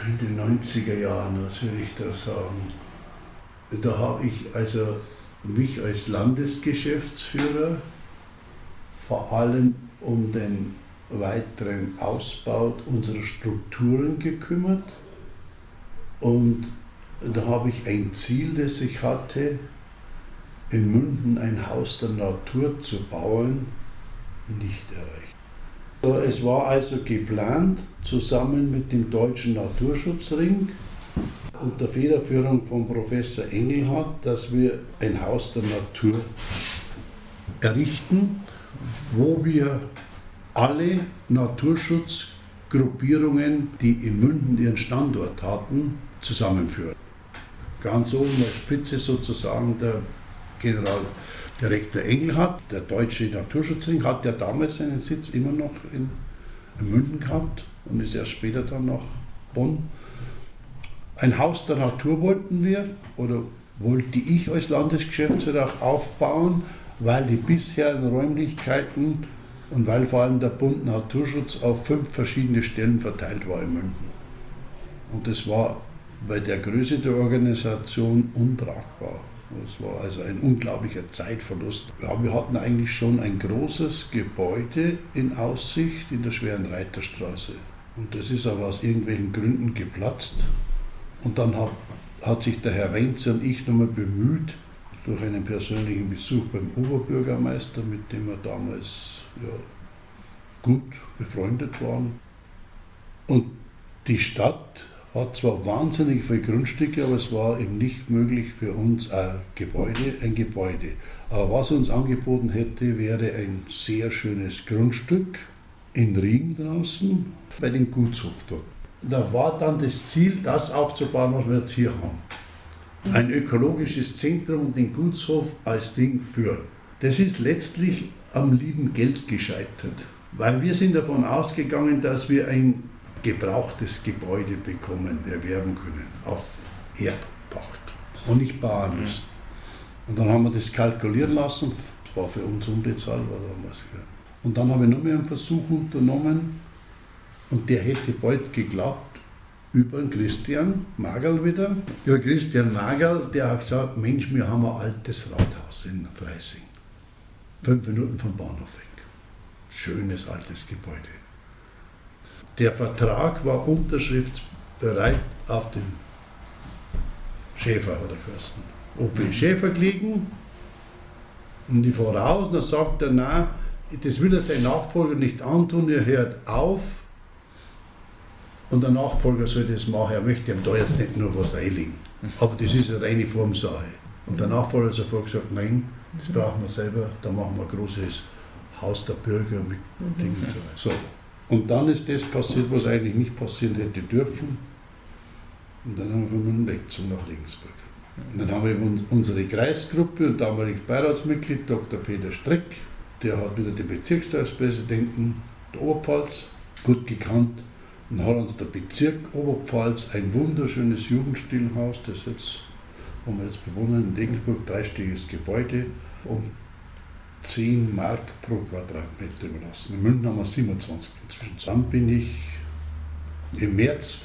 In den 90er Jahren, was will ich da sagen? Da habe ich also mich als Landesgeschäftsführer vor allem um den weiteren Ausbau unserer Strukturen gekümmert. Und da habe ich ein Ziel, das ich hatte, in Münden ein Haus der Natur zu bauen, nicht erreicht. So, es war also geplant, zusammen mit dem Deutschen Naturschutzring unter Federführung von Professor Engelhardt, dass wir ein Haus der Natur errichten, wo wir alle Naturschutzgruppierungen, die in Münden ihren Standort hatten, zusammenführen. Ganz oben der Spitze sozusagen der Generaldirektor Engelhardt, der Deutsche Naturschutzring, hat ja damals seinen Sitz immer noch in Münden gehabt und ist erst später dann nach Bonn. Ein Haus der Natur wollten wir, oder wollte ich als Landesgeschäftsführer auch aufbauen, weil die bisherigen Räumlichkeiten und weil vor allem der Bund Naturschutz auf 5 verschiedene Stellen verteilt war in Münden. Und das war bei der Größe der Organisation untragbar. Das war also ein unglaublicher Zeitverlust. Ja, wir hatten eigentlich schon ein großes Gebäude in Aussicht in der Schweren Reiterstraße. Und das ist aber aus irgendwelchen Gründen geplatzt. Und dann hat sich der Herr Wenzel und ich nochmal bemüht, durch einen persönlichen Besuch beim Oberbürgermeister, mit dem wir damals gut befreundet waren. Und die Stadt hat zwar wahnsinnig viele Grundstücke, aber es war eben nicht möglich für uns ein Gebäude. Aber was uns angeboten hätte, wäre ein sehr schönes Grundstück in Riem draußen bei dem Gutshof dort. Da war dann das Ziel, das aufzubauen, was wir jetzt hier haben. Ein ökologisches Zentrum und den Gutshof als Ding führen. Das ist letztlich am lieben Geld gescheitert, weil wir sind davon ausgegangen, dass wir ein gebrauchtes Gebäude bekommen, erwerben können, auf Erbpacht und nicht bauen müssen. Und dann haben wir das kalkulieren lassen, das war für uns unbezahlbar damals. Und dann habe ich noch mehr einen Versuch unternommen und der hätte bald geklappt, über den Christian Magerl wieder. Über Christian Magerl, der hat gesagt, Mensch, wir haben ein altes Rathaus in Freising, 5 Minuten vom Bahnhof weg. Schönes altes Gebäude. Der Vertrag war unterschriftsbereit auf den Schäfer oder Fürsten. OP Schäfer gelegen und die voraus, und dann sagt er, nein, das will er sein Nachfolger nicht antun, er hört auf und der Nachfolger soll das machen, er möchte ihm da jetzt nicht nur was reinlegen. Aber das ist eine reine Formsache. Und der Nachfolger hat sofort gesagt, nein, das brauchen wir selber, da machen wir ein großes Haus der Bürger mit Dingen und so weiter. So. Und dann ist das passiert, was eigentlich nicht passieren hätte dürfen. Und dann haben wir von Münden weggezogen nach Regensburg. Und dann haben wir unsere Kreisgruppe und damaliges Beiratsmitglied Dr. Peter Streck, der hat wieder den Bezirksratspräsidenten der Oberpfalz gut gekannt und hat uns der Bezirk Oberpfalz ein wunderschönes Jugendstilhaus, das jetzt, wo wir jetzt bewohnen, in Regensburg, 3-stöckiges Gebäude, um 10 Mark pro Quadratmeter überlassen. In Münden haben wir 27 inzwischen. Dann bin ich im März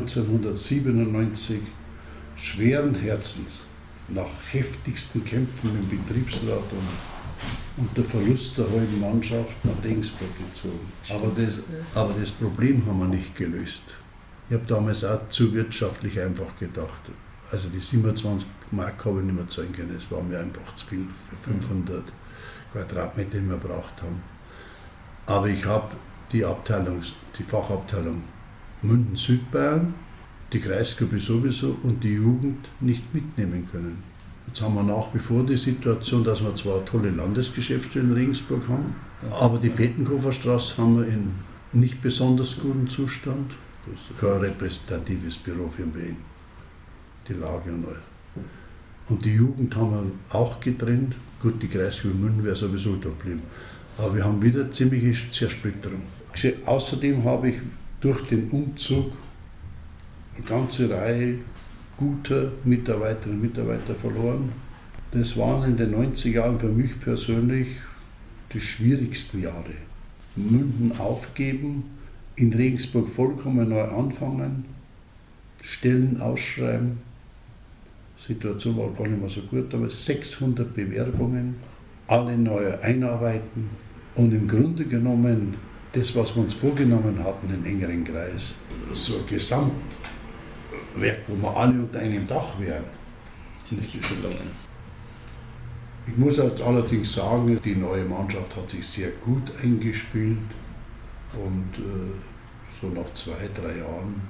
1997 schweren Herzens nach heftigsten Kämpfen im Betriebsrat und der Verlust der halben Mannschaft nach Regensburg gezogen. Aber das Problem haben wir nicht gelöst. Ich habe damals auch zu wirtschaftlich einfach gedacht. Also die 27 Mark habe ich nicht mehr zahlen können. Es war mir einfach zu viel für 500 Quadratmeter, die wir gebraucht haben. Aber ich habe die Fachabteilung Münden Südbayern, die Kreisgruppe sowieso und die Jugend nicht mitnehmen können. Jetzt haben wir nach wie vor die Situation, dass wir zwar eine tolle Landesgeschäftsstelle in Regensburg haben, aber die Pettenkoferstraße haben wir in nicht besonders gutem Zustand. Das ist kein repräsentatives Büro für den BN. Die Lage und alles. Und die Jugend haben wir auch getrennt. Gut, die Kreisgruppe Münden wäre sowieso da geblieben. Aber wir haben wieder ziemliche Zersplitterung. Außerdem habe ich durch den Umzug eine ganze Reihe guter Mitarbeiterinnen und Mitarbeiter verloren. Das waren in den 90er Jahren für mich persönlich die schwierigsten Jahre. Münden aufgeben, in Regensburg vollkommen neu anfangen. Stellen ausschreiben. Die Situation war gar nicht mehr so gut, aber 600 Bewerbungen, alle neu einarbeiten und im Grunde genommen das, was wir uns vorgenommen hatten, einen engeren Kreis, so ein Gesamtwerk, wo wir alle unter einem Dach wären, ist nicht gelungen. Ich muss jetzt allerdings sagen, die neue Mannschaft hat sich sehr gut eingespielt und so nach 2-3 Jahren,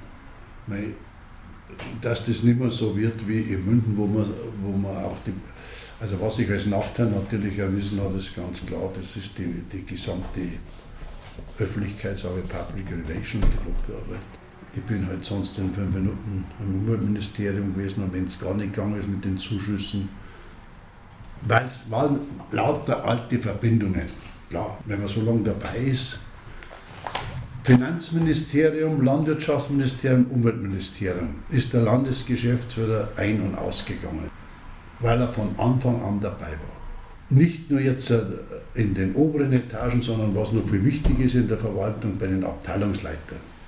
dass das nicht mehr so wird wie in München, wo man auch also was ich als Nachteil natürlich erwiesen habe, ist ganz klar, das ist die gesamte Öffentlichkeitsarbeit, Public Relations, die Lobbyarbeit. Ich bin halt sonst in 5 Minuten im Umweltministerium gewesen und wenn es gar nicht gegangen ist mit den Zuschüssen, weil es waren lauter alte Verbindungen. Klar, wenn man so lange dabei ist, Finanzministerium, Landwirtschaftsministerium, Umweltministerium, ist der Landesgeschäftsführer ein- und ausgegangen, weil er von Anfang an dabei war. Nicht nur jetzt in den oberen Etagen, sondern was noch viel wichtig ist in der Verwaltung bei den Abteilungsleitern.